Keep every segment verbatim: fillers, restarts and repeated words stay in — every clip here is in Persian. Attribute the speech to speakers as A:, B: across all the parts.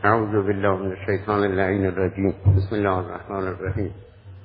A: اعوذ بالله من الشیطان اللعین الرجیم. بسم الله الرحمن الرحیم.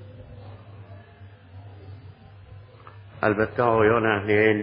A: البته آقایان اهل علم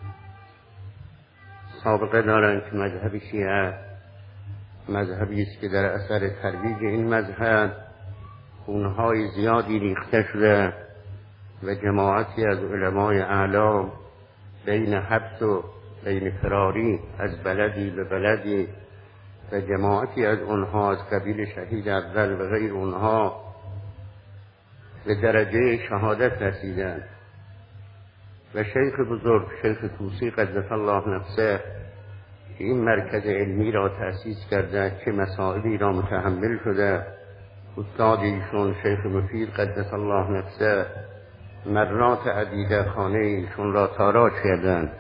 A: سابقه دارند که مذهب شیعه مذهبی است که در اثر ترویج این مذهب خونهای زیادی ریخته شده و جماعتی از علمای اعلام بین حبس و بین فراری از بلدی به بلدی و جماعتی از اونها از قبیل شهید اول و غیر اونها به درجه شهادت رسیدند و شیخ بزرگ شیخ طوسی قدس الله نفسه که این مرکز علمی را تأسیس کرده که مسائلی را متحمل شده، استاد ایشون شیخ مفید قدس الله نفسه مرات عدیده خانه ایشون را تاراج کردند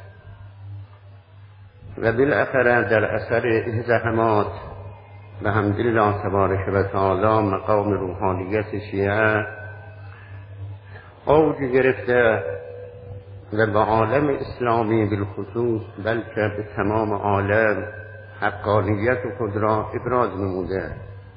A: و بالاخره در اثر این زحمات به حمدالله تبارک و تعالی مقام روحانیت شیعه اوج گرفته و به عالم اسلامی بالخصوص بلکه به تمام عالم حقانیت خود را ابراز نموده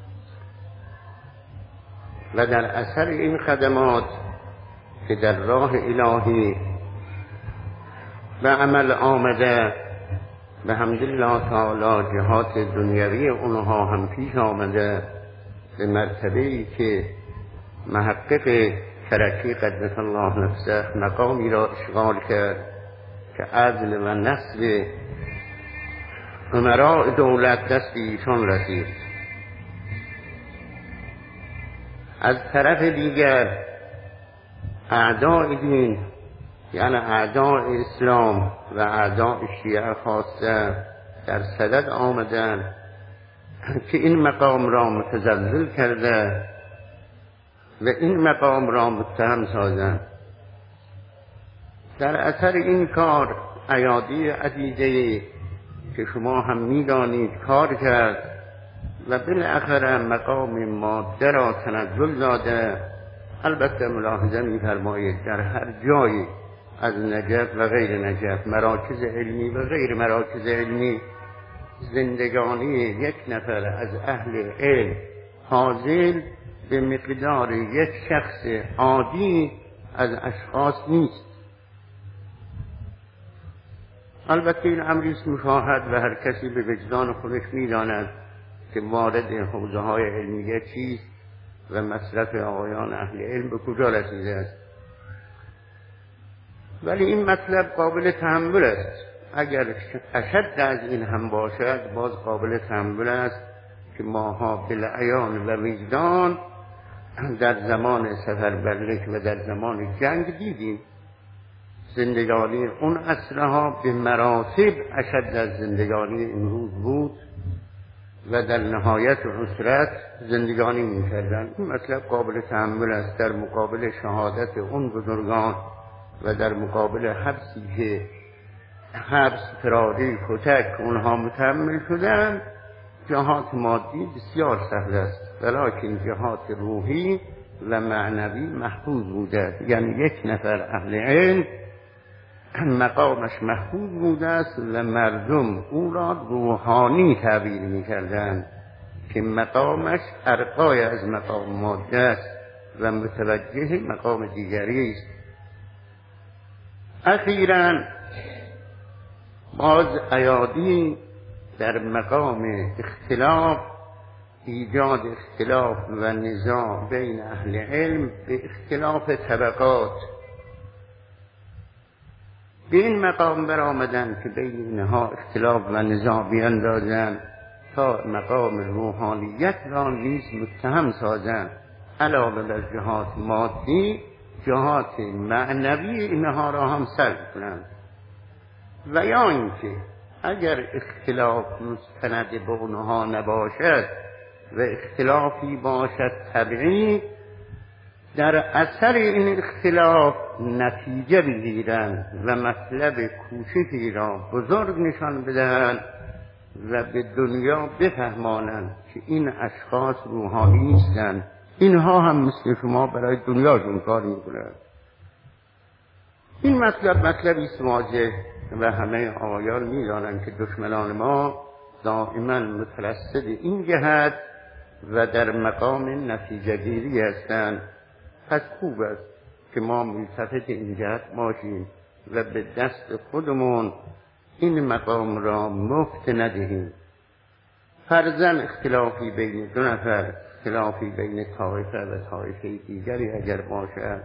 A: و در اثر این خدمات که در راه الهی به عمل آمده به حمدالله تعالی جهات دنیوی اونها هم پیش آمده به مرتبه‌ای که محقق کرکی قدس الله نفسه مقامی را اشغال کرد که عدل و نسل امراء دولت دست ایشان رسید. از طرف دیگر اعداء دین یعنی اعداء اسلام و اعداء شیعه خاصه در صدد آمدن که این مقام را متزلزل کرده و این مقام را متهم سازند. در اثر این کار ایادی عدیده که شما هم میدانید کار کرد و بالاخره مقام ماده را تنزل داده. البته ملاحظه می‌فرمایید در هر جایی از نجف و غیر نجف مراکز علمی و غیر مراکز علمی زندگانی یک نفر از اهل علم حاصل به مقدار یک شخص عادی از اشخاص نیست. البته این امری است مشاهد و هر کسی به وجدان خودش می‌داند که وارد حوزه های علمیه چیست و مصرف آقایان اهل علم به کجا رسیده است. ولی این مطلب قابل تحمل است. اگر اشد از این هم باشد باز قابل تحمل است که ماها بالعیان و وجدان در زمان سفربرلک و در زمان جنگ دیدیم زندگانی اون عصرها به مراتب اشد از زندگانی امروز بود و در نهایت عسرت زندگانی می‌کردند. این مطلب قابل تحمل است در مقابل شهادت اون بزرگان و در مقابل حبسی که حبس فراری کتک اونها متحمل شدند. جهات مادی بسیار سهل است ولیکن جهات روحی و معنوی محفوظ بوده. یعنی یک نفر اهل علم مقامش محفوظ بوده است و مردم او را روحانی تعبیر می‌کردند که مقامش ارقای از مقام ماده است و متوجه مقام دیگری است. اخیراً باز ایادی در مقام اختلاف ایجاد اختلاف و نزاع بین اهل علم به اختلاف طبقات به این مقام برآمدند که بین اینها اختلاف و نزاع بیندازند تا مقام روحانیت را نیز متهم سازند. علاوه بر جهات مادی جهات معنوی اینها را هم سلب کنند. و یا اینکه اگر اختلاف مستند به اونها نباشد و اختلافی باشد طبیعی در اثر این اختلاف نتیجه بگیرند و مطلب کوچکی را بزرگ نشان بدهند و به دنیا بفهمانند که این اشخاص روحانی نیستند. اینها هم مثل شما برای دنیاشون کار میکنند. این مطلب مطلبی است واضح و همه آقایان میدانند که دشمنان ما دائما مترصد این جهت و در مقام نتیجه گیری هستند. پس خوب است که ما ملتفت این جهت باشیم و به دست خودمون این مقام را مفت ندهیم. فرضاً اختلافی بین دو نفر، اختلافی بین طایفه و طایفه دیگری اگر باشد،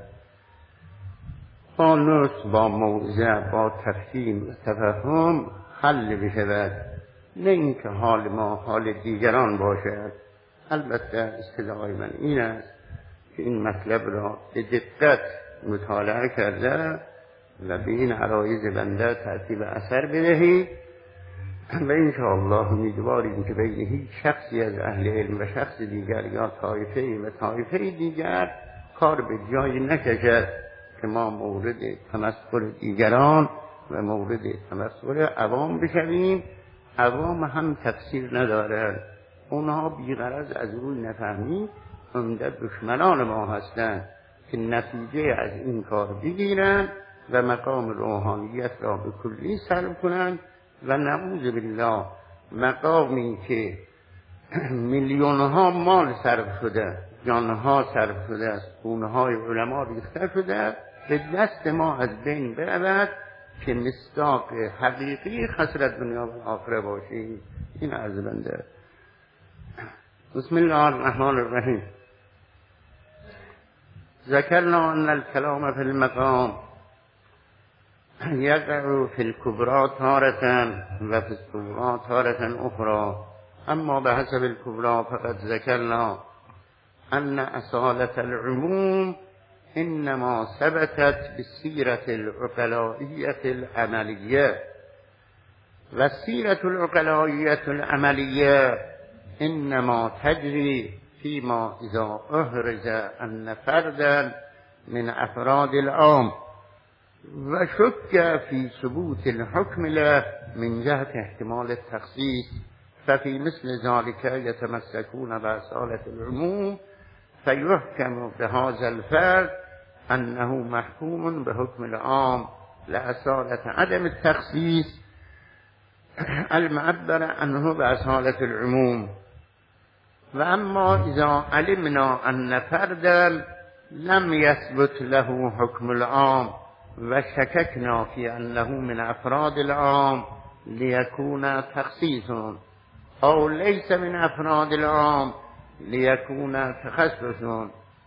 A: با نصح، با موعظه، با تفهیم و تفهم حل بشود، نه اینکه حال ما حال دیگران باشد. البته استدعای من این است که این مطلب را به دقت مطالعه کرده و به این عرایض بنده ترتیب اثر بدهی و انشاءالله امیدواریم که بین هیچ شخصی از اهل علم و شخص دیگر یا طایفه و طایفه دیگر کار به جایی نکشد که ما مورد تمسخر دیگران و مورد تمسخر عوام بشویم. عوام هم تقصیر ندارد، اونها بیغرض از روی نفهمی عمده دشمنان ما هستند که نتیجه از این کار بگیرند و مقام روحانیت را به کلی سلب کنند و نعوذ بالله مقامی که میلیونها مال صرف شده، جانها صرف شده است، خونهای علما ریخته شده، به دست ما از بین برود که مصداق حقیقی خسرت دنیا و آخره باشیم. این عرض بنده. بسم الله الرحمن الرحیم. ذکرنا ان الكلام في المقام یقع فی الکبرى تارة و فی الصغرى تارة اخرى، اما بحسب الكبرى فقد ذکرنا ان اصالة العموم انما ثبتت بالسیرة العقلائیة العملیة و السیرة العقلائیة العملیة انما تجری فيما اذا احرز ان فردا من افراد العام و شک فی ثبوت الحکم له من جهت احتمال التخصیص، ففي مثل ذلك يتمسكون بأصالة العموم فيحكم بهذا الفرد أنه محكوم بحكم العام لأصالة عدم التخصيص المعبر عنه بأصالة العموم. وأما إذا علمنا أن فردا لم يثبت له حكم العام وشككنا في أنه من أفراد العام ليكون تخصيص أو ليس من أفراد العام ليكون تخصص،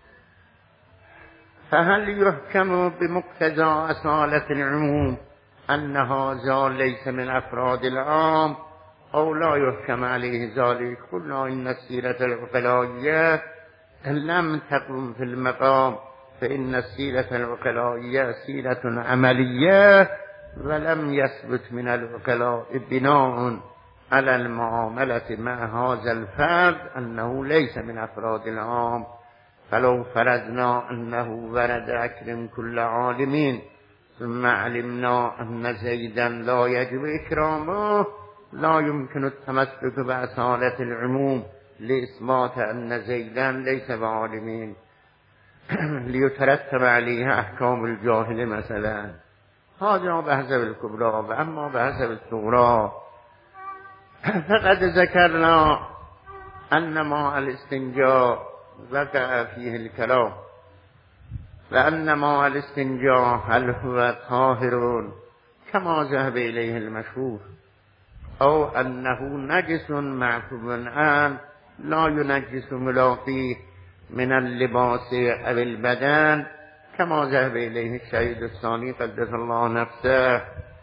A: فهل يحكم بمقتضى أصالة العموم أن هذا ليس من أفراد العام أو لا يحكم عليه ذلك؟ قلنا إن السيرة العقلائية لم تقم في المقام، فإن السيرة العقلائية سيرة عملية ولم يثبت من العقلاء بناء على المعاملة مع هذا الفرد أنه ليس من أفراد العام. فلو فرضنا أنه ورد أكرم كل عالمين ثم علمنا أن زيدا لا يجب إكرامه لا يمكن التمسك بأصالة العموم لإثبات أن زيدا ليس بعالمين ليترتب عليه أحكام الجاهل مثلا. هذا بحسب الكبرى. وأما بحسب الصغرى فقد ذكرنا أن ماء الاستنجاء وقع فيه الكلام، وأن ماء الاستنجاء هل هو طاهر كما ذهب إليه المشهور أو أنه نجس معفو عنه لا ينجس ملاقيه من اللباس أو البدن كما ذهب إليه الشهيد الثاني قدس الله نفسه.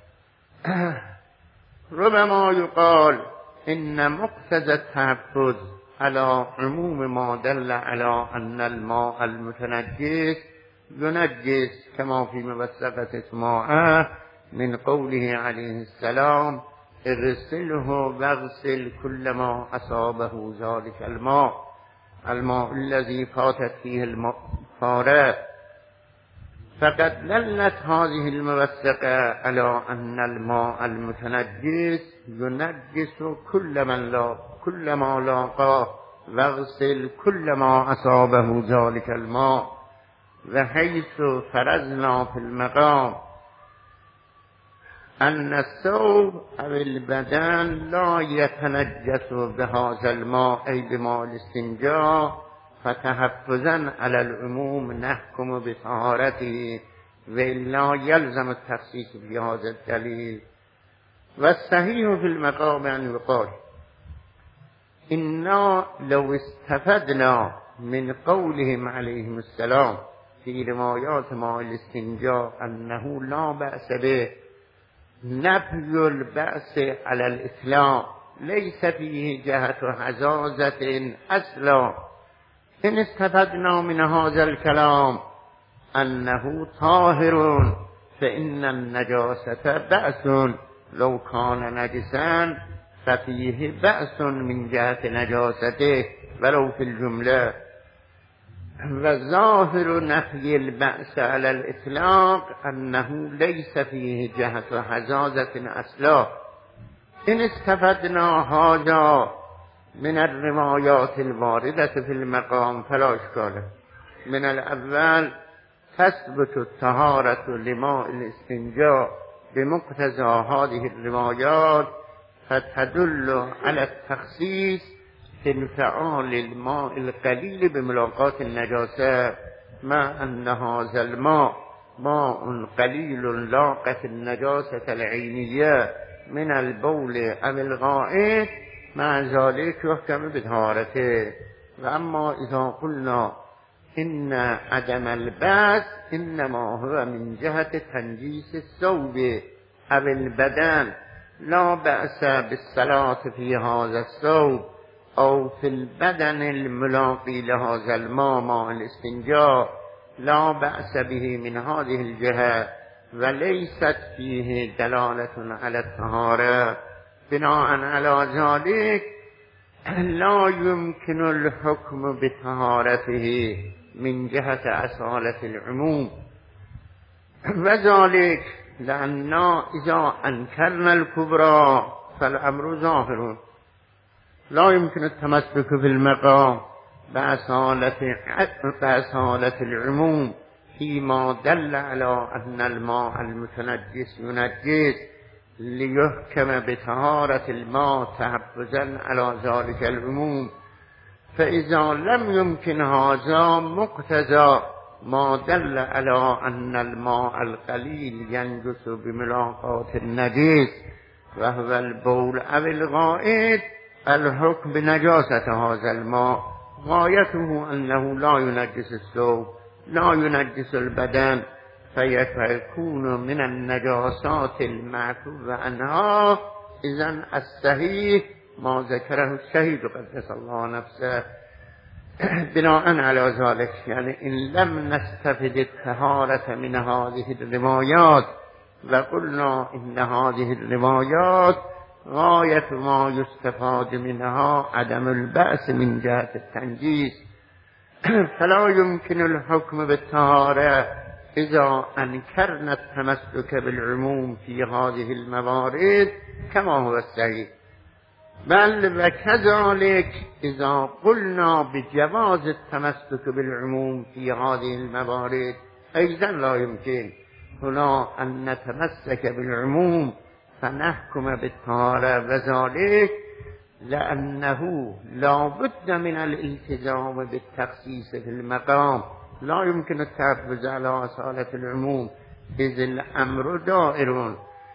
A: ربما يقال إن مقتضى التحفظ على عموم ما دل على أن الماء المتنجس ينجس كما في موثقة اسماعه من قوله عليه السلام اغسله واغسل كل ما أصابه ذلك الماء الماء الذي فاتت فيه الفارة. فقد دلت هذه الموثقة على أن الماء المتنجس ينجس كل من لا كل ما لاقاه واغسل كل ما أصابه ذلك الماء. وحيث فرضنا في المقام ان الثوب او البدن لا يتنجس بهذا الماء ای بماء الاستنجاء فتحفظا على العموم نحكم بطهارته وإلا يلزم التخصيص بهذا الدليل. والصحيح في المقام أن يقال إنا لو استفدنا من قولهم عليهم السلام في روايات ماء الاستنجاء أنه لا بأس به نفي البأس على الإطلاق ليس فيه جهة حزازة أصلا. إن استفدنا من هذا الكلام أنه طاهر فإن النجاسة بأس لو كان نجسا ففيه بأس من جهة نجاسته ولو في الجملة. وظاهر نفي البأس على الإطلاق أنه ليس فيه جهة حزازة أصلا. إن استفدنا هذا من الروايات الواردة في المقام فلا إشكال. من الأول تثبت الطهارة لماء الاستنجاء بمقتضى هذه الروايات فتدل على التخصيص في انفعال الماء القليل بملاقات النجاسة، مع أن هذا الماء ماء قليل لاقت النجاسة العينية من البول أو الغائط مع ذلك يحكم بطهارته. وأما إذا قلنا إن عدم البأس إنما هو من جهة تنجيس الثوب أو البدن، لا بأس بالصلاة في هذا الثوب أو في البدن الملاقي لهذا الماء ماء الاستنجاء، لا بأس به من هذه الجهة وليست فيه دلالة على الطهارة. بناء على ذلك لا يمكن الحكم بطهارته من جهة أصالة العموم، وذلك لأننا إذا أنكرنا الكبرى فالأمر ظاهر، لا يمكن التمسك في المقام بأصالة بأصالة العموم فيما دل على أن الماء المتنجس ينجس ليحكم بطهارة الماء تحفظا على ذلك العموم. فإذا لم يمكن هذا مقتضى ما دل على أن الماء القليل ينجس بملاقات النجس وهو البول أو الغائط الحكم بنجاسة هذا الماء غايته أنه لا ينجس الثوب لا ينجس البدن فيكون من النجاسات المعفو عنها. إذن الصحيح ما ذكره الشهيد قدس الله نفسه. بناء على ذلك يعني إن لم نستفد الطهارة من هذه الروايات وقلنا إن هذه الروايات غاية ما يستفاد منها عدم البأس من جهة التنجيس، فلا يمكن الحكم بالطهارة إذا أنكرنا التمسك بالعموم في هذه الموارد كما هو الصحيح. بل وكذلك إذا قلنا بجواز التمسك بالعموم في هذه الموارد أيضا لا يمكن هنا أن نتمسك بالعموم فنحكم بالطهارة، وذلك لأنه لا بد من الالتزام بالتخصيص في المقام، لا يمكن التحفظ على أصالة العموم إذ الأمر دائر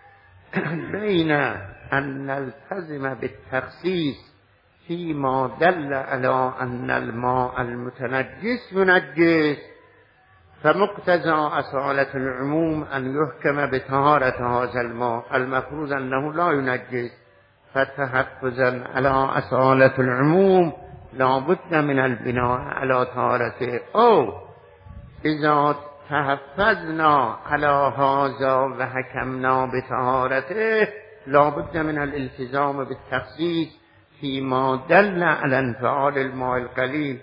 A: بين أن نلتزم بالتخصيص فيما دل على أن الماء المتنجس ينجس، فمقتضى أصالة العموم أن يحكم بطهارة هذا الماء المفروض أنه لا ينجس، فتحفظا على أصالة العموم لا بد من البناء على طهارته. أو إذا تحفظنا على هذا وحكمنا بطهارته لا بد من الالتزام بالتخصيص فيما دل على انفعال الماء القليل،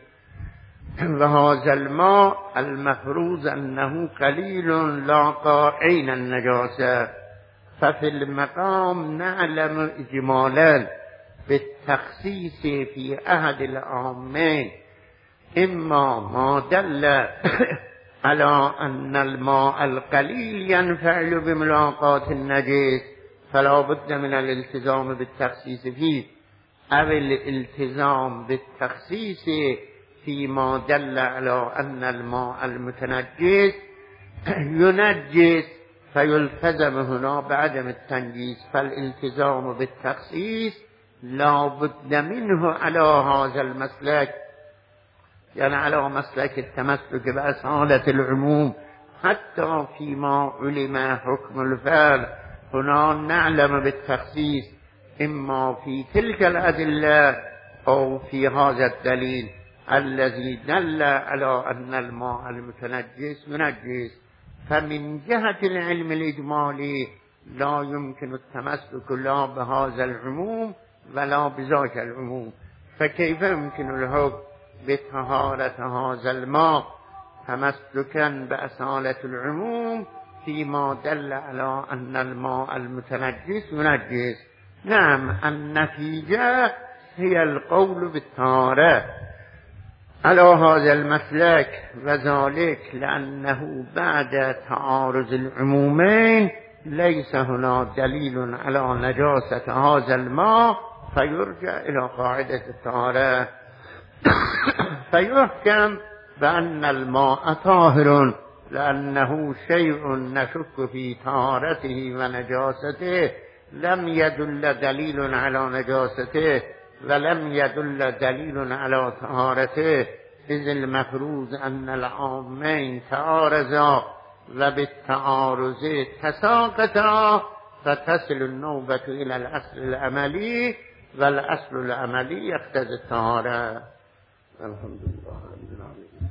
A: وهذا الماء المفروض أنه قليل لاقى عين النجاسة. ففي المقام نعلم إجمالا بالتخصيص في أحد العامين إما ما دل على أن الماء القليل ينفعل بملاقات النجس فلا بد من الالتزام بالتخصیص فيه او الالتزام بالتخصیص فيما دل على أن الماء المتنجس ينجس فيلتزم هنا بعدم التنجيس. فالالتزام بالتخصيص لا بد منه على هذا المسلك، يعني على مسلك التمسك بأصالة العموم حتى فيما علم حكم الفعل. هنا نعلم بالتخصيص إما في تلك الأدلة أو في هذا الدليل الذي دل على أن الماء المتنجس ينجس. فمن جهة العلم الإجمالي لا يمكن التمسك لا بهذا العموم ولا بذاك العموم. فكيف يمكن الحكم بطهارة هذا الماء تمسكا بأصالة العموم فيما دل على أن الماء المتنجس ينجس؟ نعم، النتيجة هي القول بالطهارة على هذا المسلك، وذلك لأنه بعد تعارض العمومين ليس هنا دليل على نجاسة هذا الماء فيرجع إلى قاعدة الطهارة فيحكم بأن الماء طاهر لأنه شيء نشك في طهارته ونجاسته. لم يدل دليل على نجاسته ولم يدل دليل على طهارته، إذ المفروض أن العامين تعارضا وبالتعارض تساقطا فتصل النوبة إلى الأصل العملي والأصل العملي يقتضي الطهارة. الحمد لله رب العالمين.